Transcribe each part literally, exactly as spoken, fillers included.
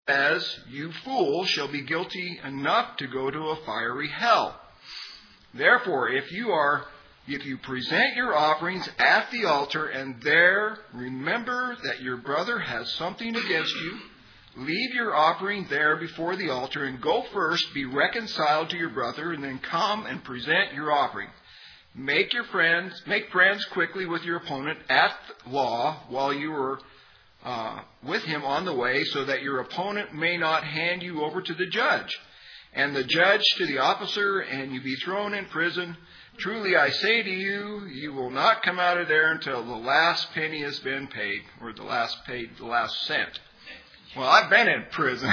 As you fool shall be guilty enough to go to a fiery hell. Therefore, if you are, if you present your offerings at the altar and there remember that your brother has something against you, leave your offering there before the altar and go first, be reconciled to your brother, and then come and present your offering. Make your friends, make friends quickly with your opponent at law while you are Uh, with him on the way, so that your opponent may not hand you over to the judge, and the judge to the officer, and you be thrown in prison. Truly I say to you, you will not come out of there until the last penny has been paid, or the last paid, the last cent. Well, I've been in prison.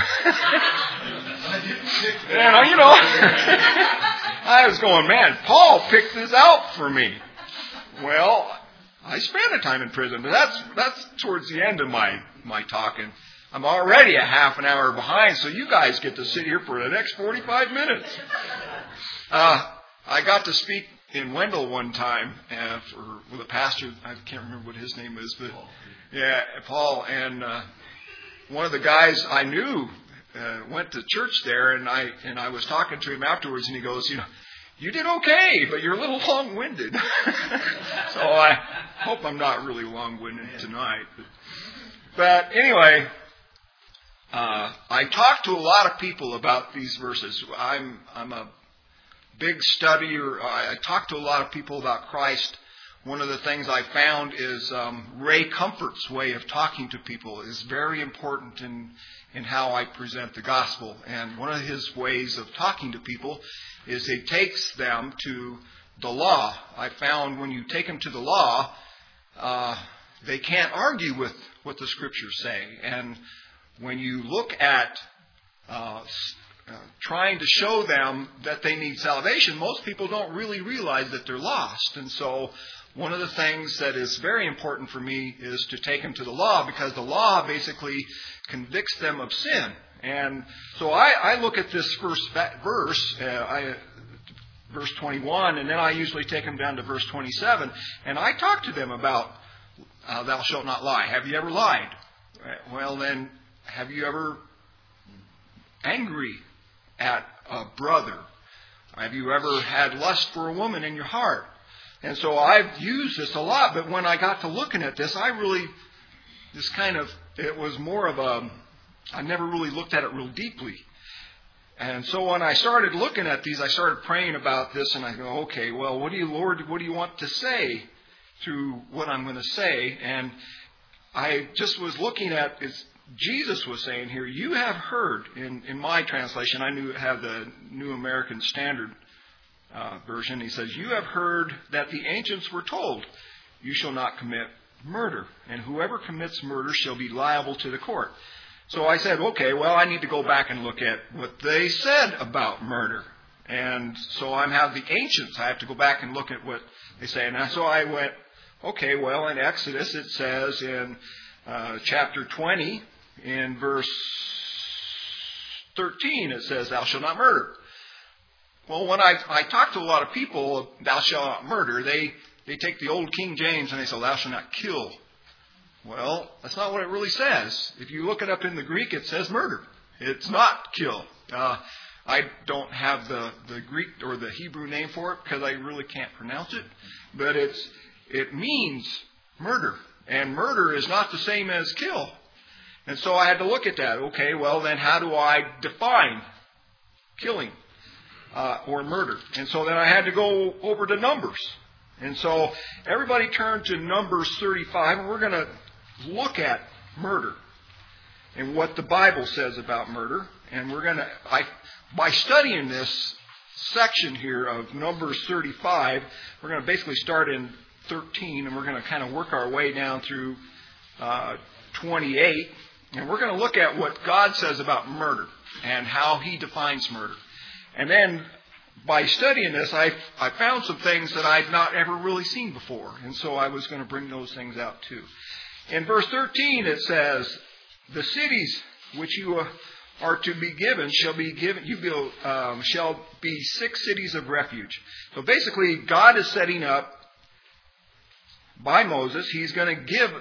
and, you know, I was going, man, Paul picked this out for me. Well, I spent a time in prison, but that's that's towards the end of my, my talking. I'm already a half an hour behind, so you guys get to sit here for the next forty-five minutes. Uh, I got to speak in Wendell one time uh, for, with a pastor. I can't remember what his name is, but yeah, Paul. And uh, one of the guys I knew uh, went to church there, and I and I was talking to him afterwards, and he goes, you know, you did okay, but you're a little long-winded. So I hope I'm not really long-winded tonight. But, but anyway, uh, I talk to a lot of people about these verses. I'm I'm a big studier. I, I talk to a lot of people about Christ. One of the things I found is um, Ray Comfort's way of talking to people is very important in in how I present the gospel. And one of his ways of talking to people is he takes them to the law. I found when you take them to the law, uh, they can't argue with what the scriptures say. And when you look at uh, uh, trying to show them that they need salvation, most people don't really realize that they're lost. And so one of the things that is very important for me is to take them to the law, because the law basically convicts them of sin. And so I, I look at this first verse, uh, I, verse twenty-one, and then I usually take them down to verse twenty-seven, and I talk to them about uh, thou shalt not lie. Have you ever lied? Well, then, have you ever angry at a brother? Have you ever had lust for a woman in your heart? And so I've used this a lot, but when I got to looking at this, I really, this kind of, it was more of a, I never really looked at it real deeply. And so when I started looking at these, I started praying about this, and I go, okay, well, what do you, Lord, what do you want to say through what I'm going to say? And I just was looking at, as Jesus was saying here, you have heard, in, in my translation, I knew have the New American Standard uh, version, he says, you have heard that the ancients were told, you shall not commit murder, and whoever commits murder shall be liable to the court. So I said, okay, well, I need to go back and look at what they said about murder. And so I have the ancients. I have to go back and look at what they say. And so I went, okay, well, in Exodus it says in uh, chapter twenty, in verse thirteen, it says, thou shalt not murder. Well, when I, I talk to a lot of people, thou shalt not murder, they, they take the old King James and they say, thou shalt not kill. Well, that's not what it really says. If you look it up in the Greek, it says murder. It's not kill. Uh, I don't have the, the Greek or the Hebrew name for it because I really can't pronounce it. But it's it means murder. And murder is not the same as kill. And so I had to look at that. Okay, well then how do I define killing uh, or murder? And so then I had to go over to Numbers. And so everybody turn to Numbers thirty-five, and we're going to look at murder and what the Bible says about murder. And we're going to, I, by studying this section here of Numbers thirty-five, we're going to basically start in thirteen, and we're going to kind of work our way down through uh, twenty-eight. And we're going to look at what God says about murder and how He defines murder. And then by studying this, I I found some things that I'd not ever really seen before. And so I was going to bring those things out too. In verse thirteen, it says, the cities which you are to be given shall be given, you will, um, shall be six cities of refuge. So basically, God is setting up, by Moses, He's going to give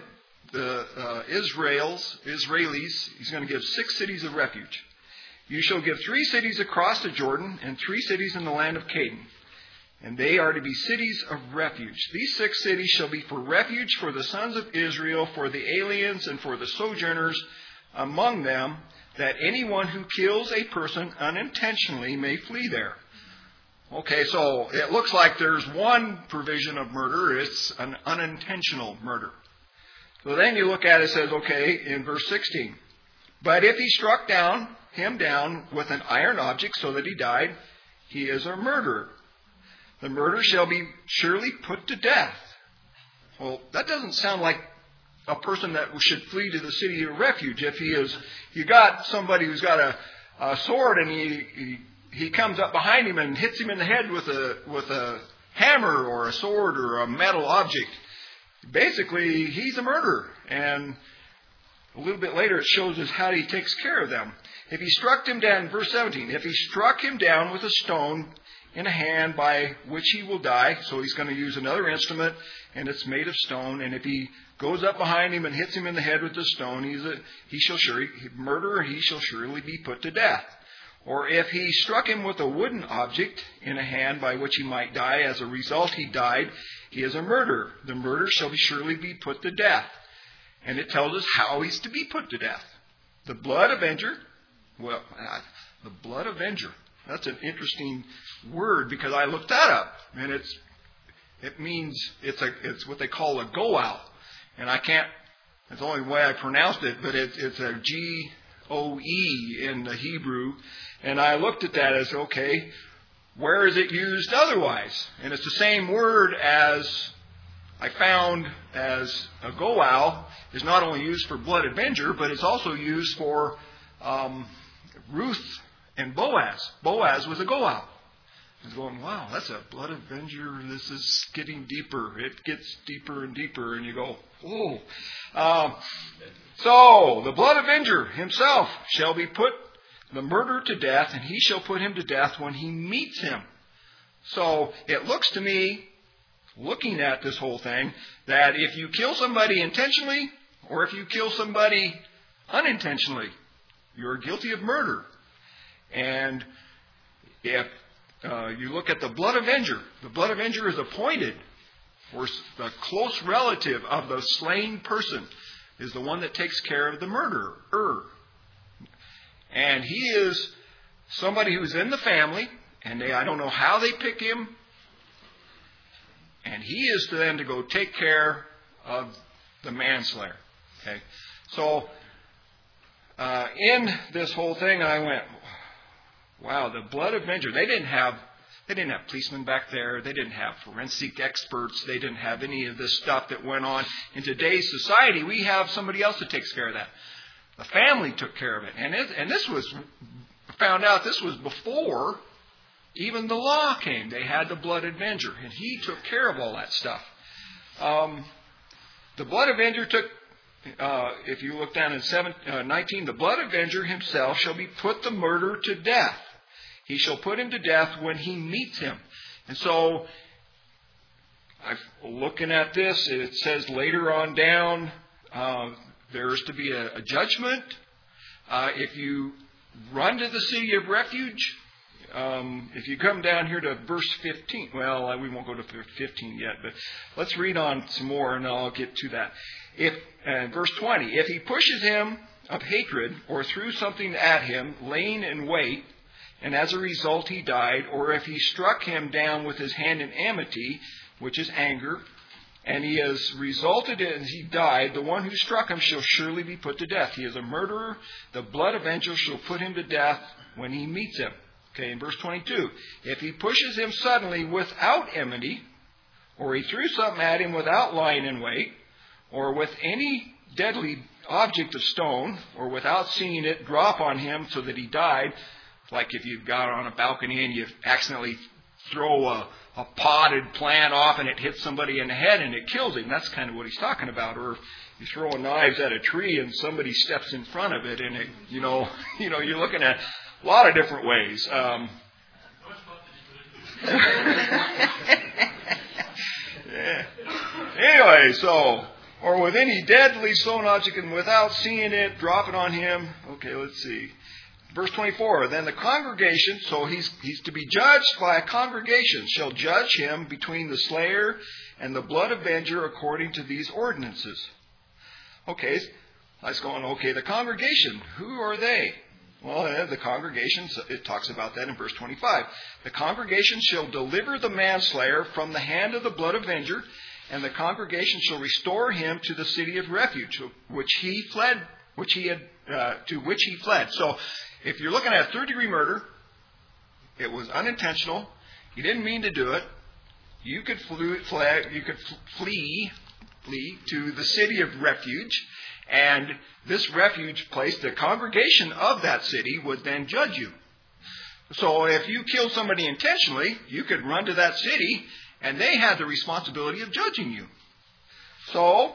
the uh, Israel's, Israelis, he's going to give six cities of refuge. You shall give three cities across the Jordan and three cities in the land of Canaan. And they are to be cities of refuge. These six cities shall be for refuge for the sons of Israel, for the aliens and for the sojourners among them, that anyone who kills a person unintentionally may flee there. Okay, so it looks like there's one provision of murder. It's an unintentional murder. So then you look at it, it says, okay, in verse sixteen. But if he struck down him down with an iron object so that he died, he is a murderer. The murderer shall be surely put to death. Well, that doesn't sound like a person that should flee to the city of refuge. If he is, you got somebody who's got a, a sword and he, he he comes up behind him and hits him in the head with a with a hammer or a sword or a metal object. Basically, he's a murderer. And a little bit later, it shows us how he takes care of them. If he struck him down, verse seventeen, if he struck him down with a stone in a hand by which he will die, so he's going to use another instrument, and it's made of stone. And if he goes up behind him and hits him in the head with the stone, he's a, he shall surely, murderer, he shall surely be put to death. Or if he struck him with a wooden object in a hand by which he might die, as a result he died, he is a murderer. The murderer shall be surely be put to death. And it tells us how he's to be put to death. The blood avenger, well, uh, the blood avenger. That's an interesting word because I looked that up, and it's it means it's a it's what they call a goal, and I can't. It's the only way I pronounced it, but it, it's a G O E in the Hebrew, and I looked at that as okay. Where is it used otherwise? And it's the same word as I found as a goal is not only used for blood avenger, but it's also used for um, Ruth and Boaz. Boaz was a goal. I was going, wow, that's a blood avenger. This is getting deeper. It gets deeper and deeper, and you go, whoa. Um, so the blood avenger himself shall be put the murderer to death, and he shall put him to death when he meets him. So it looks to me, looking at this whole thing, that if you kill somebody intentionally, or if you kill somebody unintentionally, you're guilty of murder. And if uh, you look at the blood avenger, the blood avenger is appointed, or the close relative of the slain person is the one that takes care of the murderer. And he is somebody who's in the family, and they, I don't know how they pick him, and he is then to go take care of the manslayer. Okay, so uh, in this whole thing, I went, wow, the blood avenger. They didn't have they didn't have policemen back there. They didn't have forensic experts. They didn't have any of this stuff that went on. In today's society, we have somebody else that takes care of that. The family took care of it. And it, and this was, found out this was before even the law came. They had the blood avenger. And he took care of all that stuff. Um, the blood avenger took, uh, if you look down in seven, uh, nineteen, the blood avenger himself shall be put the murderer to death. He shall put him to death when he meets him. And so, I'm looking at this, it says later on down, uh, there is to be a, a judgment. Uh, if you run to the city of refuge, um, if you come down here to verse fifteen, well, we won't go to fifteen yet, but let's read on some more and I'll get to that. If uh, verse twenty, if he pushes him of hatred or threw something at him, laying in wait, and as a result he died, or if he struck him down with his hand in amity, which is anger, and he has resulted in he died, the one who struck him shall surely be put to death. He is a murderer. The blood avenger shall put him to death when he meets him. Okay, in verse twenty-two, if he pushes him suddenly without enmity, or he threw something at him without lying in wait, or with any deadly object of stone, or without seeing it drop on him so that he died, like if you've got on a balcony and you accidentally throw a, a potted plant off and it hits somebody in the head and it kills him. That's kind of what he's talking about. Or you're throwing knives at a tree and somebody steps in front of it and it, you know, you know, you're looking at a lot of different ways. Um, yeah. Anyway, so or with any deadly stone object, and without seeing it, drop it on him. Okay, let's see. Verse twenty-four, then the congregation, so he's, he's to be judged by a congregation, shall judge him between the slayer and the blood avenger according to these ordinances. Okay, let's go on. Okay, the congregation, who are they? Well, the congregation, it talks about that in verse twenty-five. The congregation shall deliver the manslayer from the hand of the blood avenger, and the congregation shall restore him to the city of refuge, which he fled, which he had, uh, to which he fled. So, if you're looking at third degree murder, it was unintentional. You didn't mean to do it. You could flee, you could flee, flee to the city of refuge. And this refuge place, the congregation of that city would then judge you. So if you killed somebody intentionally, you could run to that city and they had the responsibility of judging you. So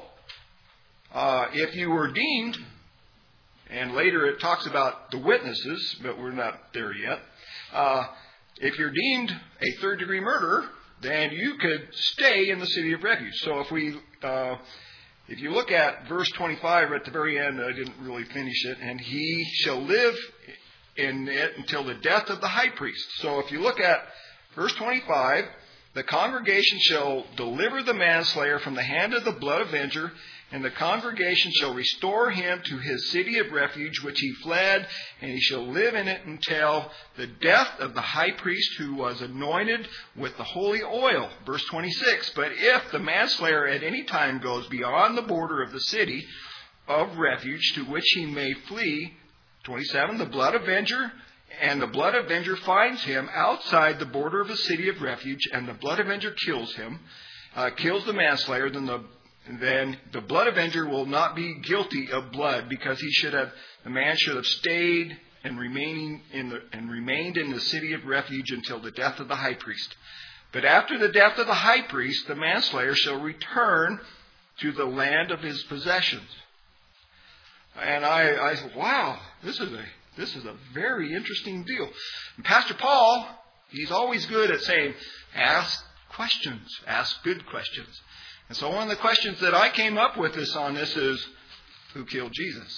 uh, if you were deemed, and later it talks about the witnesses, but we're not there yet. Uh, if you're deemed a third degree murderer, then you could stay in the city of refuge. So if we... Uh, If you look at verse twenty-five at the very end, I didn't really finish it, and he shall live in it until the death of the high priest. So if you look at verse twenty-five, the congregation shall deliver the manslayer from the hand of the blood avenger, and the congregation shall restore him to his city of refuge, which he fled, and he shall live in it until the death of the high priest who was anointed with the holy oil. Verse twenty-six, but if the manslayer at any time goes beyond the border of the city of refuge to which he may flee, twenty-seven, the blood avenger, and the blood avenger finds him outside the border of the city of refuge, and the blood avenger kills him, uh, kills the manslayer, then the then the blood avenger will not be guilty of blood, because he should have, the man should have stayed and remaining in the, and remained in the city of refuge until the death of the high priest. But after the death of the high priest, the manslayer shall return to the land of his possessions. And I, I said, wow, this is a this is a very interesting deal. And Pastor Paul, he's always good at saying, ask questions, ask good questions. And so one of the questions that I came up with this on this is, who killed Jesus?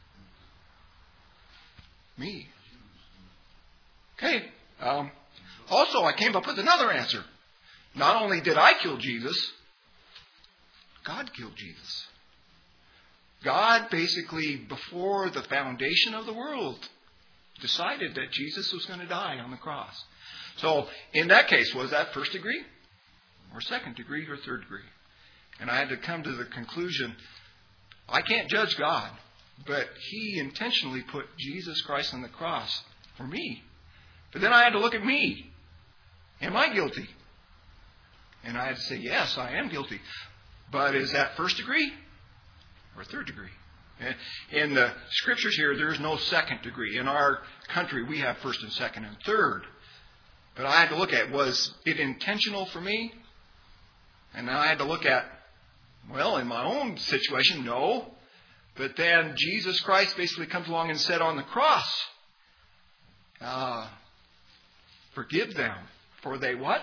Me. Okay. Um, also, I came up with another answer. Not only did I kill Jesus, God killed Jesus. God basically, before the foundation of the world, decided that Jesus was going to die on the cross. So, in that case, was that first degree? Or second degree? Or third degree? And I had to come to the conclusion, I can't judge God, but He intentionally put Jesus Christ on the cross for me. But then I had to look at me. Am I guilty? And I had to say, yes, I am guilty. But is that first degree or third degree? In the scriptures here, there's no second degree. In our country, we have first and second and third. But I had to look at, was it intentional for me? And then I had to look at, well, in my own situation, no. But then Jesus Christ basically comes along and said on the cross, uh, forgive them, for they what?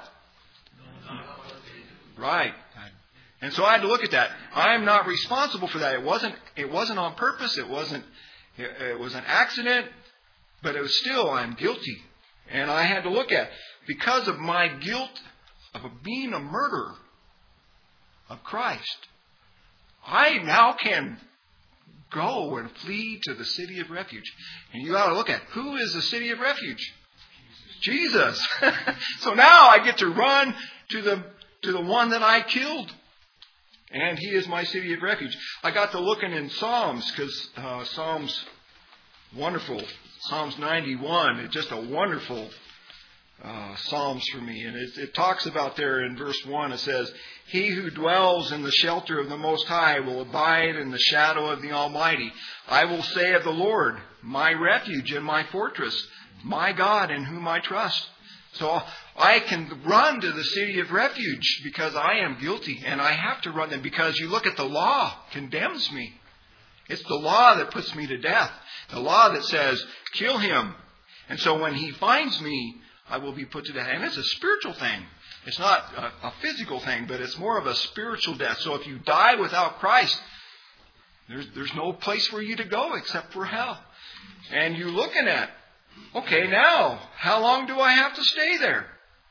Right. And so I had to look at that. I'm not responsible for that. It wasn't, it wasn't on purpose. It wasn't, it, it was an accident, but it was still, I'm guilty. And I had to look at, because of my guilt of being a murderer of Christ, I now can go and flee to the city of refuge. And you got to look at, who is the city of refuge? Jesus. So now I get to run to the to the one that I killed. And He is my city of refuge. I got to looking in Psalms, because uh, Psalms, wonderful. Psalms ninety-one, it's just a wonderful uh, Psalms for me. And it, it talks about there in verse one, it says, He who dwells in the shelter of the Most High will abide in the shadow of the Almighty. I will say of the Lord, my refuge and my fortress, my God in whom I trust. So I can run to the city of refuge because I am guilty, and I have to run there because you look at the law condemns me. It's the law that puts me to death. The law that says, kill him. And so when He finds me, I will be put to death. And it's a spiritual thing. It's not a, a physical thing, but it's more of a spiritual death. So if you die without Christ, there's, there's no place for you to go except for hell. And you're looking at, okay, now, how long do I have to stay there?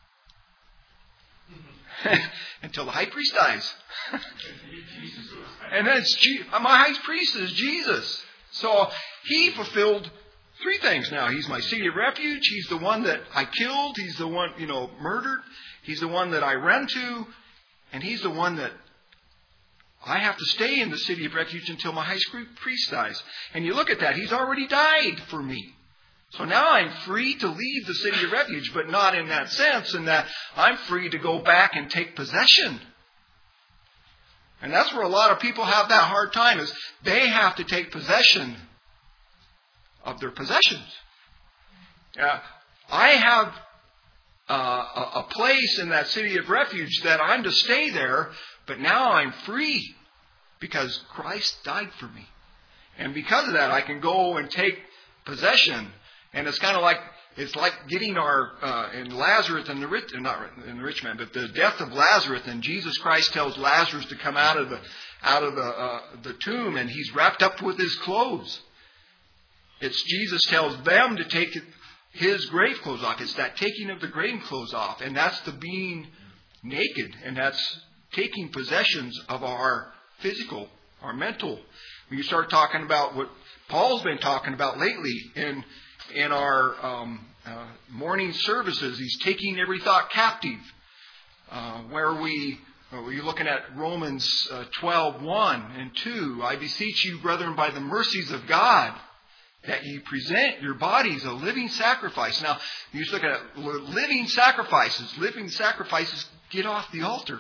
Until the high priest dies. And that's my high priest is Jesus. So he fulfilled three things now. He's my city of refuge. He's the one that I killed. He's the one, you know, murdered. He's the one that I ran to. And he's the one that I have to stay in the city of refuge until my high priest dies. And you look at that. He's already died for me. So now I'm free to leave the city of refuge, but not in that sense, in that I'm free to go back and take possession. And that's where a lot of people have that hard time, is they have to take possession of their possessions. Uh, I have uh, a place in that city of refuge that I'm to stay there, but now I'm free because Christ died for me. And because of that, I can go and take possession. And it's kind of like, it's like getting our, uh, in Lazarus and the rich, not in the rich man, but the death of Lazarus, and Jesus Christ tells Lazarus to come out of the, out of the, uh, the tomb, and he's wrapped up with his clothes. It's Jesus tells them to take his grave clothes off. It's that taking of the grave clothes off. And that's the being naked. And that's taking possessions of our physical, our mental. When you start talking about what Paul's been talking about lately in in our um, uh, morning services, he's taking every thought captive. Uh, where we, uh, we're looking at Romans uh, twelve, one and two. I beseech you, brethren, by the mercies of God, that you present your bodies a living sacrifice. Now, you just look at living sacrifices. Living sacrifices get off the altar.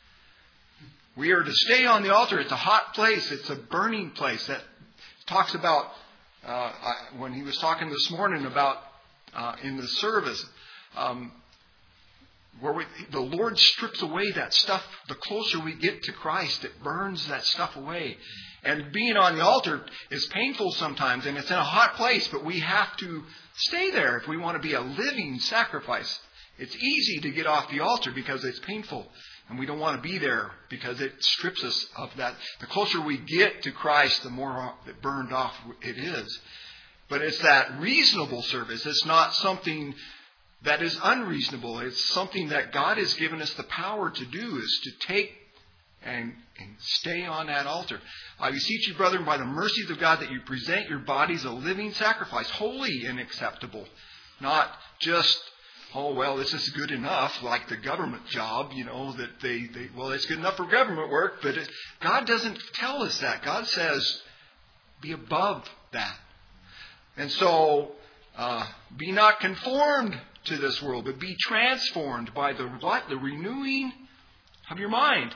We are to stay on the altar. It's a hot place. It's a burning place. That talks about, uh, I, when he was talking this morning about uh, in the service, um, where we, the Lord strips away that stuff. The closer we get to Christ, it burns that stuff away. And being on the altar is painful sometimes, and it's in a hot place, but we have to stay there if we want to be a living sacrifice. It's easy to get off the altar because it's painful, and we don't want to be there because it strips us of that. The closer we get to Christ, the more burned off it is. But it's that reasonable service. It's not something that is unreasonable. It's something that God has given us the power to do, is to take and, and stay on that altar. I beseech you, brethren, by the mercies of God, that you present your bodies a living sacrifice, holy and acceptable. Not just, oh, well, this is good enough, like the government job, you know, that they, they well, it's good enough for government work, but it, God doesn't tell us that. God says, be above that. And so, uh, be not conformed to this world, but be transformed by the what? The renewing of your mind.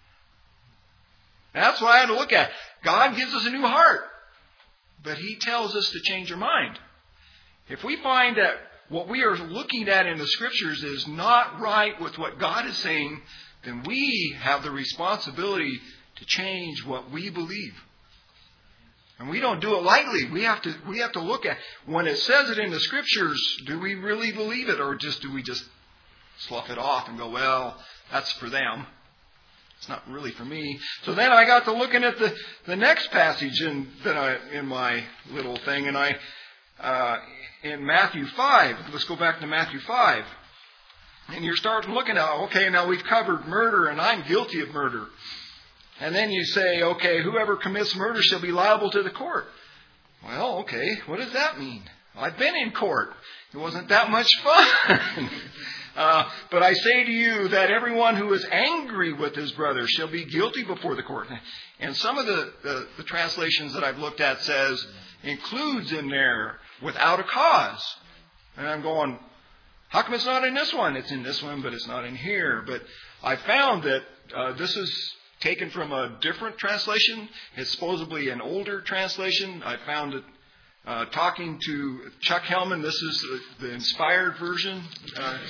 That's what I had to look at. God gives us a new heart, but He tells us to change our mind. If we find that what we are looking at in the Scriptures is not right with what God is saying, then we have the responsibility to change what we believe. And we don't do it lightly. We have to we have to look at, when it says it in the Scriptures, do we really believe it, or just do we just slough it off and go, well, that's for them. It's not really for me. So then I got to looking at the, the next passage in that I, in my little thing, and I uh, in Matthew five. Let's go back to Matthew five. And you're starting looking at, okay, now we've covered murder, and I'm guilty of murder. And then you say, okay, whoever commits murder shall be liable to the court. Well, okay, what does that mean? I've been in court. It wasn't that much fun. Uh, but I say to you that everyone who is angry with his brother shall be guilty before the court. And some of the, the, the translations that I've looked at says, includes in there, without a cause. And I'm going, how come it's not in this one? It's in this one, but it's not in here. But I found that uh, this is taken from a different translation. It's supposedly an older translation. I found it Uh, talking to Chuck Hellman. This is the, the inspired version. Uh,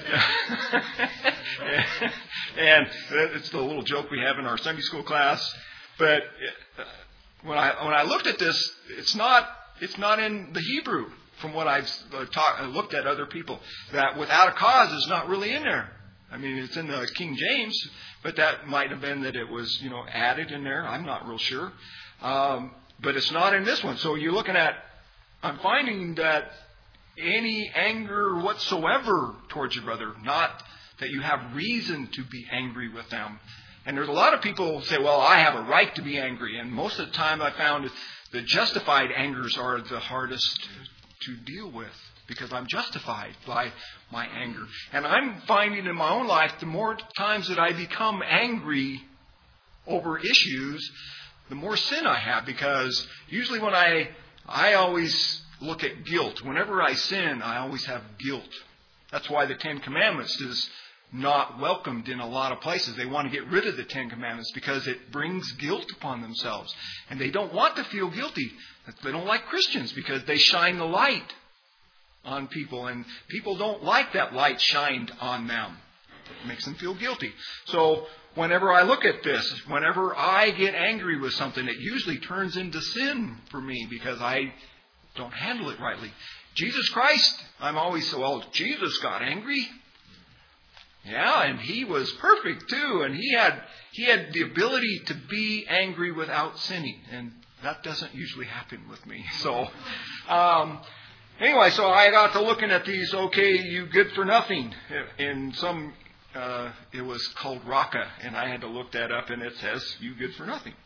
and it's the little joke we have in our Sunday school class. But uh, when I when I looked at this, it's not it's not in the Hebrew from what I've uh, taught, uh, looked at other people. That without a cause is not really in there. I mean, it's in the King James, but that might have been that it was, you know, added in there. I'm not real sure. Um, but it's not in this one. So you're looking at, I'm finding that any anger whatsoever towards your brother, not that you have reason to be angry with them. And there's a lot of people who say, well, I have a right to be angry. And most of the time I found the justified angers are the hardest to deal with because I'm justified by my anger. And I'm finding in my own life, the more times that I become angry over issues, the more sin I have. Because usually when I, I always look at guilt. Whenever I sin, I always have guilt. That's why the Ten Commandments is not welcomed in a lot of places. They want to get rid of the Ten Commandments because it brings guilt upon themselves. And they don't want to feel guilty. They don't like Christians because they shine the light on people. And people don't like that light shined on them. It makes them feel guilty. So whenever I look at this, whenever I get angry with something, it usually turns into sin for me because I don't handle it rightly. Jesus Christ, I'm always so, well, Jesus got angry. Yeah, and he was perfect too, and he had he had the ability to be angry without sinning, and that doesn't usually happen with me. So, um, anyway, so I got to looking at these. Okay, you good for nothing. In some, uh, it was called Raka, and I had to look that up, and it says you good for nothing.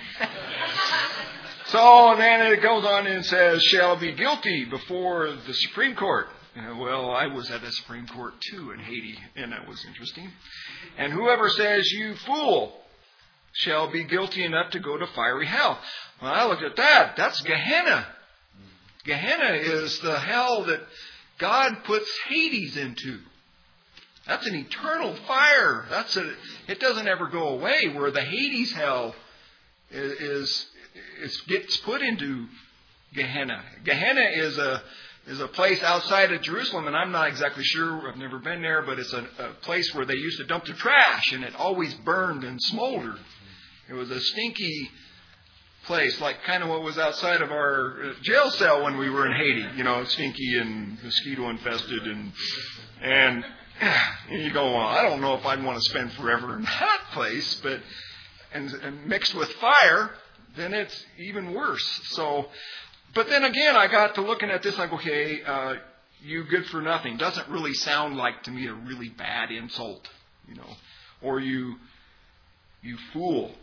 So then it goes on and says, shall be guilty before the Supreme Court. Uh, well, I was at the Supreme Court too in Haiti, and that was interesting. And whoever says, you fool, shall be guilty enough to go to fiery hell. Well, I looked at that. That's Gehenna. Gehenna is the hell that God puts Hades into. That's an eternal fire. That's a, it doesn't ever go away, where the Hades hell is, is, is gets put into Gehenna. Gehenna is a is a place outside of Jerusalem, and I'm not exactly sure. I've never been there, but it's a, a place where they used to dump the trash, and it always burned and smoldered. It was a stinky place, like kind of what was outside of our jail cell when we were in Haiti. You know, stinky and mosquito infested, and and, and you go, well, I don't know if I'd want to spend forever in that place, but and, and mixed with fire, then it's even worse. So. But then again, I got to looking at this, I go, okay, uh, you good for nothing. Doesn't really sound like to me a really bad insult, you know, or you, you fool.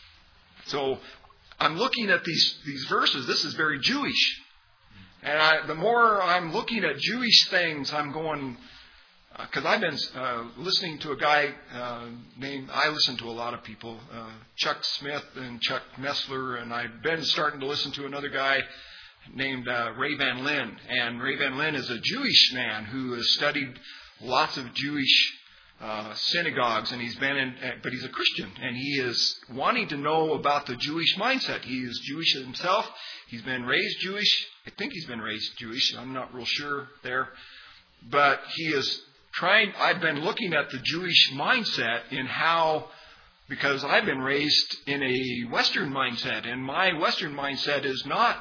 So I'm looking at these, these verses. This is very Jewish. And I, the more I'm looking at Jewish things, I'm going, because uh, I've been uh, listening to a guy uh, named, I listen to a lot of people, uh, Chuck Smith and Chuck Messler, and I've been starting to listen to another guy named uh, Ray Van Lin. And Ray Van Lin is a Jewish man who has studied lots of Jewish uh, synagogues, and he's been in, but he's a Christian, and he is wanting to know about the Jewish mindset. He is Jewish himself. He's been raised Jewish. I think he's been raised Jewish. I'm not real sure there. But he is trying, I've been looking at the Jewish mindset in how, because I've been raised in a Western mindset, and my Western mindset is not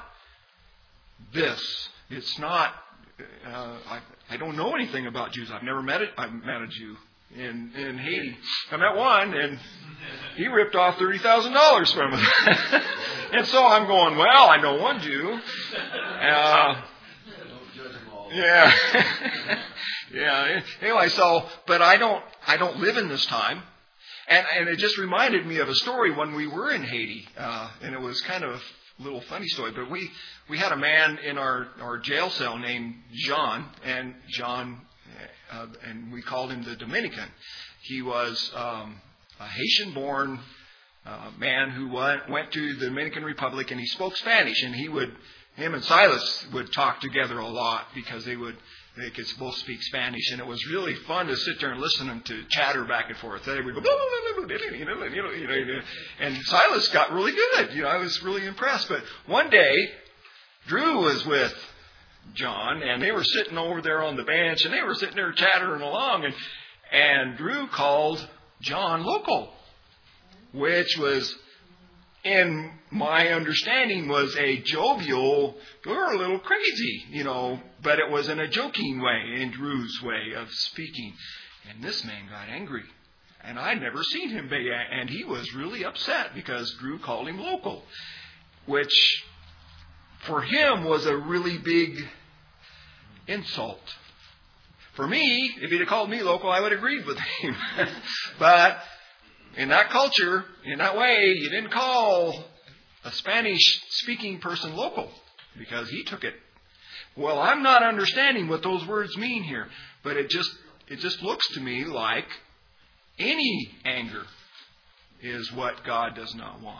this. It's not, uh, I, I don't know anything about Jews. I've never met it. I've met a Jew in, in Haiti. I met one, and he ripped off thirty thousand dollars from us. And so I'm going, well, I know one Jew. Uh, yeah. Yeah. Anyway, so, but I don't, I don't live in this time. And, and it just reminded me of a story when we were in Haiti. Uh, and it was kind of a little funny story, but we, we had a man in our, our jail cell named John, and John, uh, and we called him the Dominican. He was, um, a Haitian-born, uh, man who went, went to the Dominican Republic, and he spoke Spanish, and he would, him and Silas would talk together a lot because they would, they could both speak Spanish, and it was really fun to sit there and listen to them to chatter back and forth. They would go, you know, you know, you know, and Silas got really good. You know, I was really impressed. But one day, Drew was with John, and they were sitting over there on the bench, and they were sitting there chattering along, and and Drew called John local, which was, in my understanding, was a jovial, you're a little crazy, you know, but it was in a joking way, in Drew's way of speaking. And this man got angry. And I'd never seen him be, and he was really upset because Drew called him local, which for him was a really big insult. For me, if he'd have called me local, I would have agreed with him. But in that culture, in that way, you didn't call a Spanish-speaking person local because he took it. Well, I'm not understanding what those words mean here, but it just it just looks to me like any anger is what God does not want.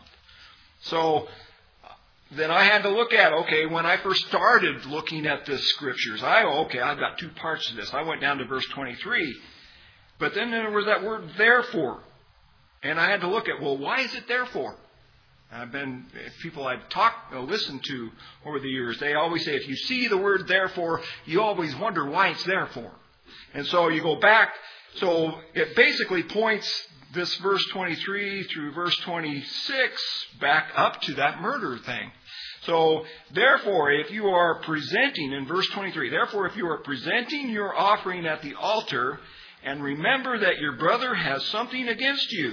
So then I had to look at, okay, when I first started looking at the scriptures, I, okay, I've got two parts to this. I went down to verse twenty-three, but then there was that word therefore. And I had to look at, well, why is it therefore? I've been, people I've talked, listened to over the years, they always say, if you see the word therefore, you always wonder why it's there for. And so you go back. So it basically points this verse twenty-three through verse twenty-six back up to that murder thing. So therefore, if you are presenting, in verse twenty-three, therefore if you are presenting your offering at the altar, and remember that your brother has something against you,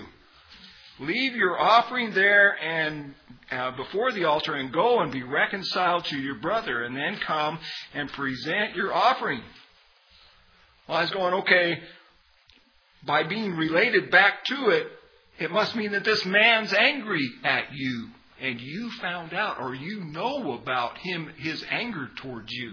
leave your offering there and uh, before the altar and go and be reconciled to your brother, and then come and present your offering. Well, I was going, okay, by being related back to it, it must mean that this man's angry at you. And you found out, or you know about him, his anger towards you.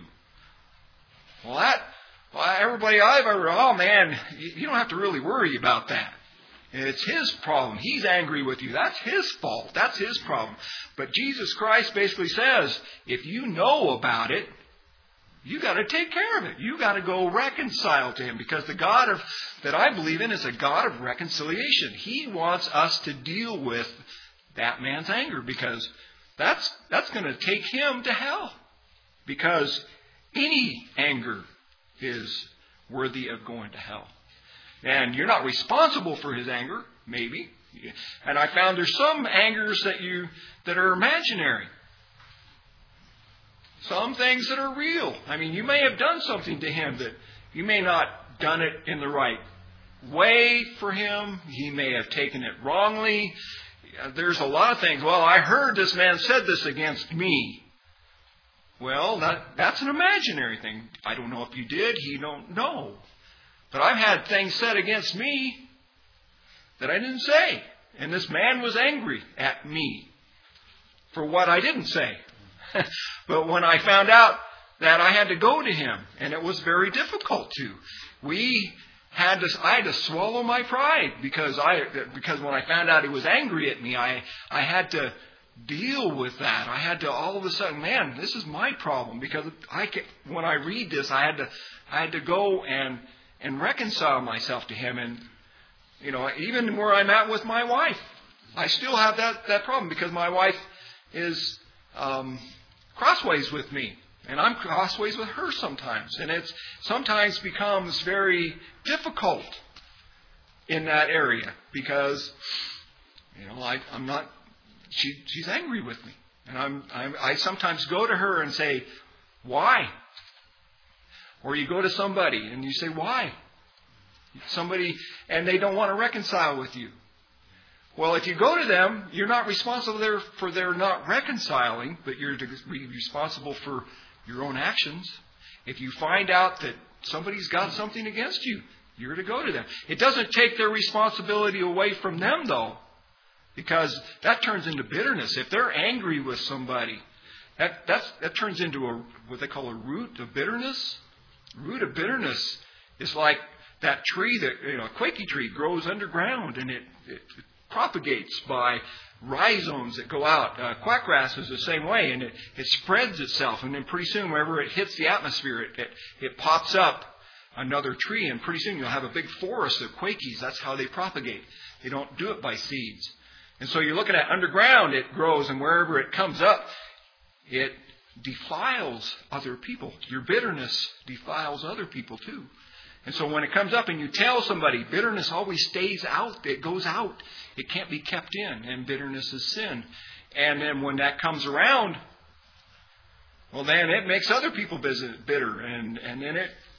Well, that, well, everybody I've ever, oh man, you don't have to really worry about that. It's his problem. He's angry with you. That's his fault. That's his problem. But Jesus Christ basically says, if you know about it, you got to take care of it. You got to go reconcile to him, because the God of that I believe in is a God of reconciliation. He wants us to deal with that man's anger, because that's that's going to take him to hell. Because any anger is worthy of going to hell. And you're not responsible for his anger, maybe. And I found there's some angers that you that are imaginary. Some things that are real. I mean, you may have done something to him that you may not done it in the right way for him. He may have taken it wrongly. There's a lot of things. Well, I heard this man said this against me. Well, that, that's an imaginary thing. I don't know if you did. He don't know. But I've had things said against me that I didn't say. And this man was angry at me for what I didn't say. But when I found out that I had to go to him, and it was very difficult to, we had to, I had to swallow my pride, because I, because when I found out he was angry at me, I, I had to deal with that. I had to all of a sudden, man, this is my problem, because I can, when I read this, I had to, I had to go and, and reconcile myself to him. And, you know, even where I'm at with my wife, I still have that, that problem, because my wife is, um, crossways with me, and I'm crossways with her sometimes, and it sometimes becomes very difficult in that area, because you know I, I'm not. She she's angry with me, and I'm, I'm I sometimes go to her and say, "Why?" Or you go to somebody and you say, "Why?" Somebody, and they don't want to reconcile with you. Well, if you go to them, you're not responsible there for their not reconciling, but you're responsible for your own actions. If you find out that somebody's got something against you, you're to go to them. It doesn't take their responsibility away from them, though, because that turns into bitterness. If they're angry with somebody, that that's, that turns into a what they call a root of bitterness. Root of bitterness is like that tree that, you know, a quaky tree grows underground, and it, it propagates by rhizomes that go out. Uh, quackgrass is the same way, and it, it spreads itself, and then pretty soon, wherever it hits the atmosphere, it, it, it pops up another tree, and pretty soon you'll have a big forest of quakies. That's how they propagate. They don't do it by seeds. And so you're looking at underground, it grows, and wherever it comes up, it defiles other people. Your bitterness defiles other people too. And so when it comes up and you tell somebody, bitterness always stays out. It goes out. It can't be kept in. And bitterness is sin. And then when that comes around, well, then it makes other people bitter. And, and then it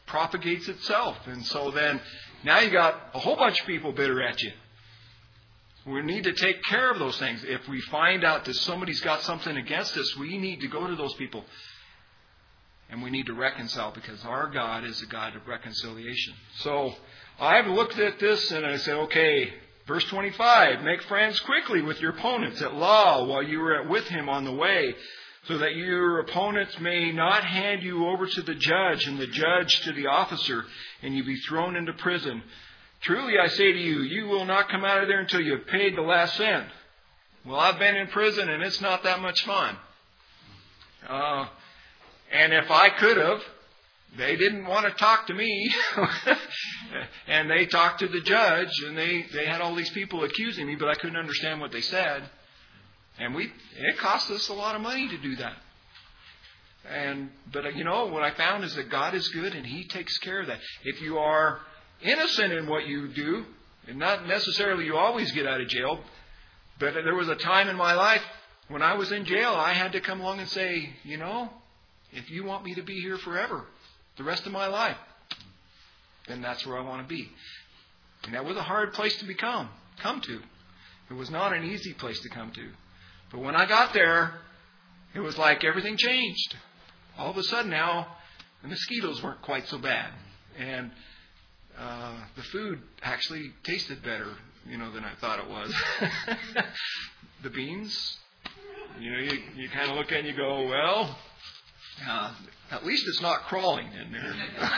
propagates itself. And so then now you got a whole bunch of people bitter at you. We need to take care of those things. If we find out that somebody's got something against us, we need to go to those people. And we need to reconcile, because our God is a God of reconciliation. So I've looked at this and I said, okay, verse twenty-five, make friends quickly with your opponents at law while you are with him on the way, so that your opponents may not hand you over to the judge and the judge to the officer, and you be thrown into prison. Truly I say to you, you will not come out of there until you have paid the last cent. Well, I've been in prison and it's not that much fun. Uh, and if I could have, they didn't want to talk to me. And they talked to the judge, and they, they had all these people accusing me, but I couldn't understand what they said. And we it cost us a lot of money to do that. And but you know, what I found is that God is good and He takes care of that. If you are innocent in what you do, and not necessarily you always get out of jail, but there was a time in my life when I was in jail, I had to come along and say, you know, if you want me to be here forever, the rest of my life, then that's where I want to be. And that was a hard place to become, come to. It was not an easy place to come to. But when I got there, it was like everything changed. All of a sudden now, the mosquitoes weren't quite so bad. And uh, the food actually tasted better, you know, than I thought it was. The beans, you know, you, you kind of look at it and you go, well, uh, at least it's not crawling in there.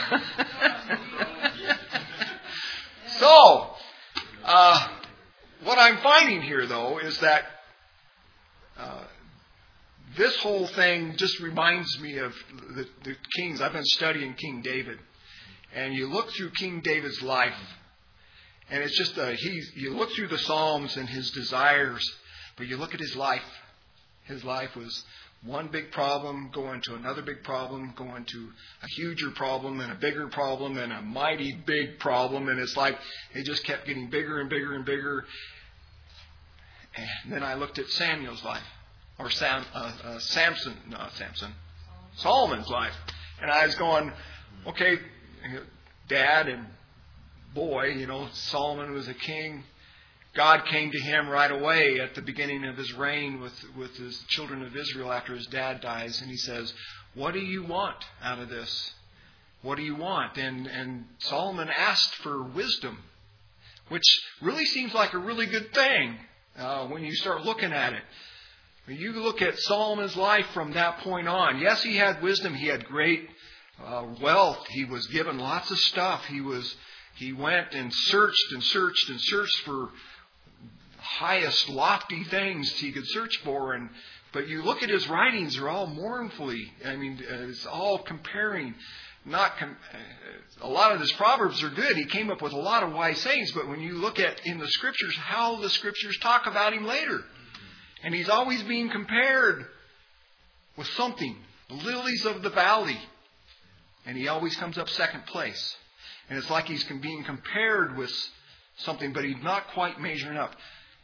So, uh, what I'm finding here, though, is that uh, this whole thing just reminds me of the, the kings. I've been studying King David. And you look through King David's life, and it's just a, he's, you look through the Psalms and his desires, but you look at his life. His life was one big problem going to another big problem, going to a huger problem and a bigger problem and a mighty big problem. And it's like it just kept getting bigger and bigger and bigger. And then I looked at Samuel's life, or Sam, uh, uh, Samson, not Samson, Solomon's life. And I was going, okay, dad and boy, you know, Solomon was a king. God came to him right away at the beginning of his reign with, with his children of Israel after his dad dies. And he says, what do you want out of this? What do you want? And, and Solomon asked for wisdom, which really seems like a really good thing uh, when you start looking at it. When you look at Solomon's life from that point on, yes, he had wisdom. He had great uh, wealth. He was given lots of stuff. He was he went and searched and searched and searched for highest lofty things he could search for. And but you look at his writings, they're all mournfully. I mean, it's all comparing. Not com- a lot of his proverbs are good. He came up with a lot of wise sayings. But when you look at in the scriptures, how the scriptures talk about him later, and he's always being compared with something, the lilies of the valley, and he always comes up second place. And it's like he's being compared with something, but he's not quite measuring up.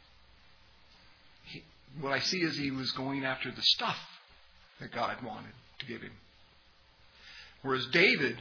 He, what I see is he was going after the stuff that God wanted to give him. Whereas David,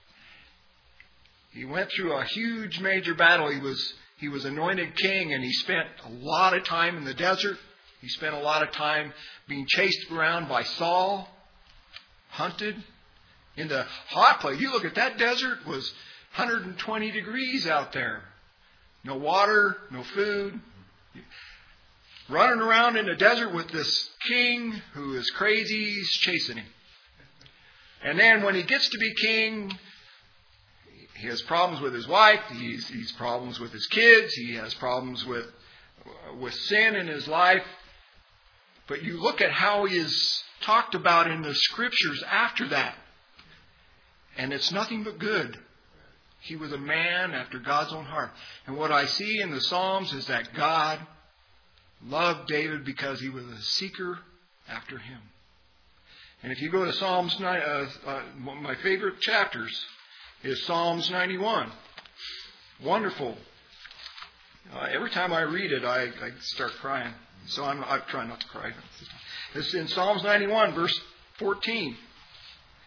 he went through a huge major battle. He was he was anointed king, and he spent a lot of time in the desert. He spent a lot of time being chased around by Saul, hunted in the hot place. You look at that desert, was one hundred twenty degrees out there. No water, no food. Running around in the desert with this king who is crazy, he's chasing him. And then when he gets to be king, he has problems with his wife. He's, he's problems with his kids. He has problems with, with sin in his life. But you look at how he is talked about in the scriptures after that, and it's nothing but good. He was a man after God's own heart. And what I see in the Psalms is that God loved David because he was a seeker after him. And if you go to Psalms, uh, uh, one of my favorite chapters is Psalms ninety-one. Wonderful. Uh, every time I read it, I, I start crying. So I'm, I try not to cry. It's in Psalms ninety-one, verse fourteen.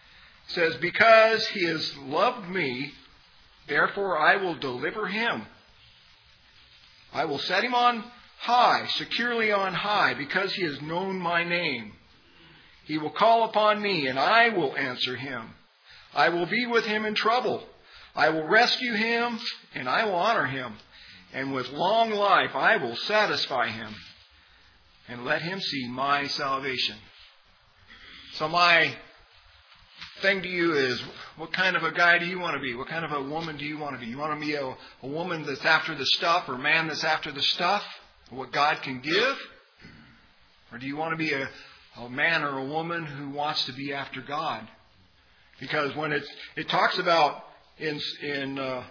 It says, because he has loved me, therefore I will deliver him. I will set him on high, securely on high, because he has known my name. He will call upon me, and I will answer him. I will be with him in trouble. I will rescue him, and I will honor him. And with long life I will satisfy him, and let him see my salvation. So my thing to you is, what kind of a guy do you want to be? What kind of a woman do you want to be? You want to be a, a woman that's after the stuff, or a man that's after the stuff? What God can give? Or do you want to be a, a man or a woman who wants to be after God? Because when it's, it talks about in, in uh,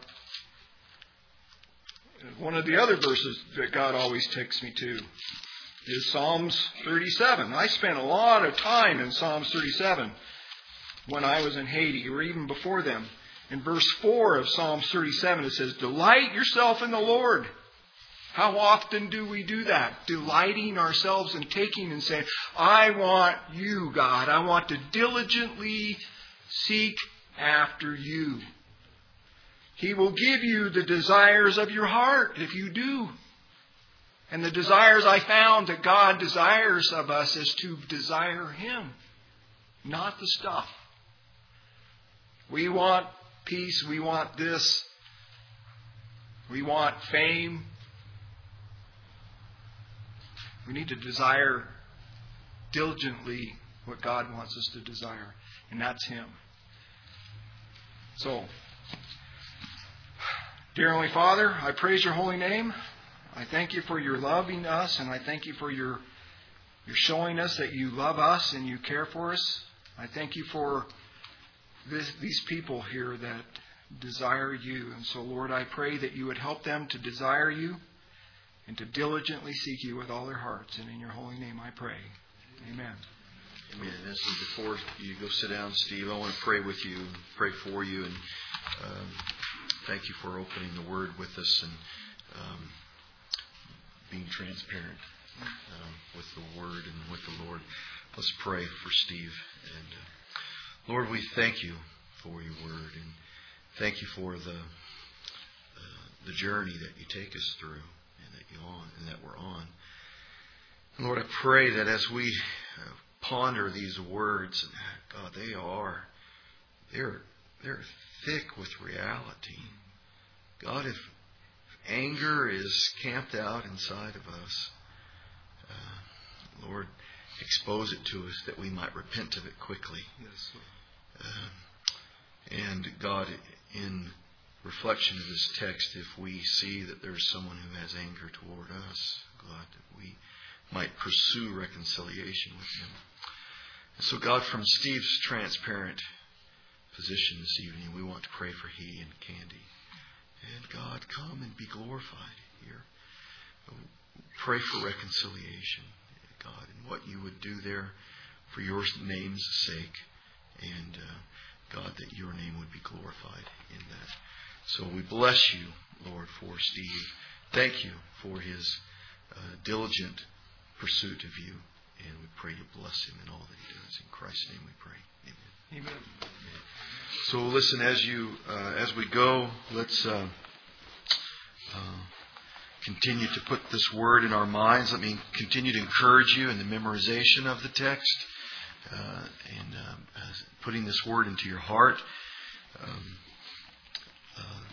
one of the other verses that God always takes me to is Psalms thirty-seven. I spent a lot of time in Psalms thirty-seven when I was in Haiti, or even before them. In verse four of Psalms thirty-seven, it says, delight yourself in the Lord. How often do we do that? Delighting ourselves and taking and saying, I want you, God. I want to diligently seek after you. He will give you the desires of your heart if you do. And the desires I found that God desires of us is to desire Him, not the stuff. We want peace. We want this. We want fame. We need to desire diligently what God wants us to desire, and that's Him. So, dear Heavenly Father, I praise your holy name. I thank you for your loving us, and I thank you for your, your showing us that you love us and you care for us. I thank you for this, these people here that desire you. And so, Lord, I pray that you would help them to desire you and to diligently seek you with all their hearts. And in your holy name I pray. Amen. Amen. This is before you go sit down, Steve, I want to pray with you, pray for you, and um, thank you for opening the Word with us and um, being transparent um, with the Word and with the Lord. Let's pray for Steve. And uh, Lord, we thank you for your Word, and thank you for the uh, the journey that you take us through, and that you on, and that we're on. And Lord, I pray that as we uh, ponder these words, God, they are they're they're thick with reality. God, if anger is camped out inside of us, uh, Lord, expose it to us that we might repent of it quickly. Yes, uh, and God, in reflection of this text, if we see that there's someone who has anger toward us, God, that we might pursue reconciliation with him. And so, God, from Steve's transparent position this evening, we want to pray for he and Candy. And God, come and be glorified here. Pray for reconciliation, God, and what you would do there for your name's sake. And uh, God, that your name would be glorified in that. So we bless you, Lord, for Steve. Thank you for his uh, diligent pursuit of you. And we pray you bless him in all that he does. In Christ's name we pray. Amen. Amen. Amen. So listen, as you uh, as we go, let's uh, uh, continue to put this word in our minds. Let me continue to encourage you in the memorization of the text uh, and um, uh, putting this word into your heart. Um, uh,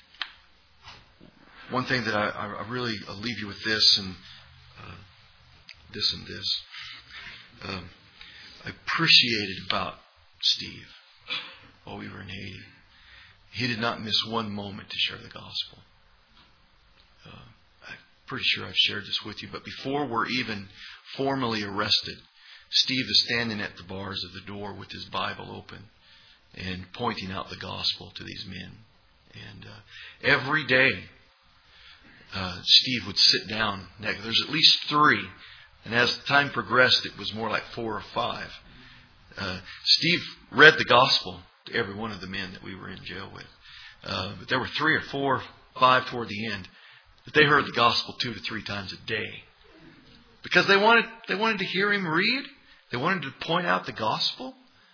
one thing that I, I really I'll leave you with this and uh, this and this. Um, I appreciated about Steve while we were in Haiti. He did not miss one moment to share the gospel. Uh, I'm pretty sure I've shared this with you, but before we're even formally arrested, Steve is standing at the bars of the door with his Bible open and pointing out the gospel to these men. And uh, every day, uh, Steve would sit down. There's at least three. And as time progressed, it was more like four or five. Uh, Steve read the gospel to every one of the men that we were in jail with. Uh, but there were three or four, five toward the end, that they heard the gospel two to three times a day. Because they wanted, they wanted to hear him read. They wanted to point out the gospel.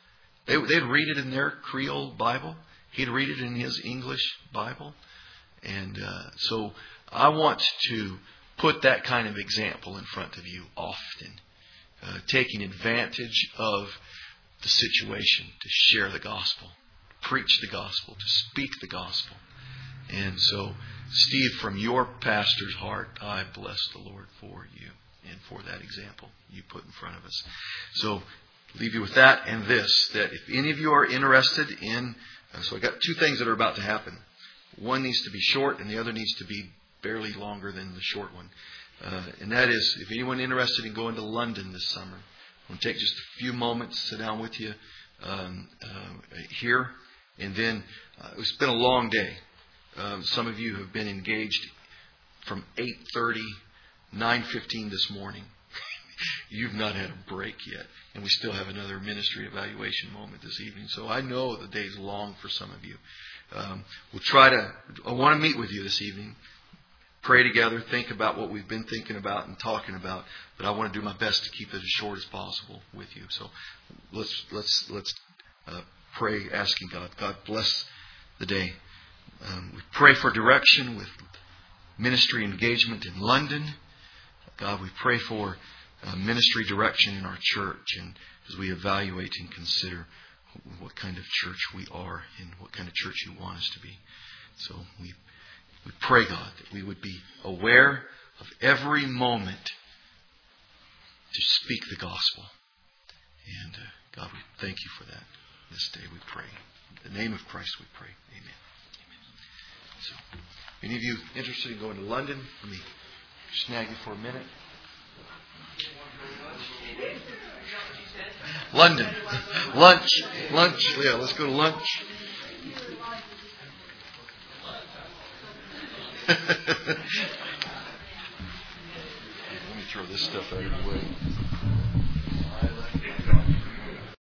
They, they'd read it in their Creole Bible. He'd read it in his English Bible. And uh, so I want to put that kind of example in front of you often. Uh, taking advantage of the situation to share the gospel, preach the gospel, to speak the gospel. And so, Steve, from your pastor's heart, I bless the Lord for you and for that example you put in front of us. So, leave you with that and this, that if any of you are interested in, uh, so I got two things that are about to happen. One needs to be short and the other needs to be barely longer than the short one. Uh, and that is, if anyone interested in going to London this summer, I'm going to take just a few moments to sit down with you um, uh, here. And then, uh, it's been a long day. Um, some of you have been engaged from eight thirty, nine fifteen this morning. You've not had a break yet. And we still have another ministry evaluation moment this evening. So I know the day's long for some of you. Um, we'll try to, I want to meet with you this evening. Pray together, think about what we've been thinking about and talking about. But I want to do my best to keep it as short as possible with you. So let's let's let's uh, pray, asking God. God bless the day. Um, we pray for direction with ministry engagement in London. God, we pray for uh, ministry direction in our church, and as we evaluate and consider what kind of church we are and what kind of church you want us to be. So we we pray, God, that we would be aware of every moment to speak the gospel. And uh, God, we thank you for that. This day we pray. In the name of Christ we pray. Amen. So, any of you interested in going to London, let me snag you for a minute. London. Lunch. Lunch. Yeah, let's go to lunch. Let me throw this stuff out of the way.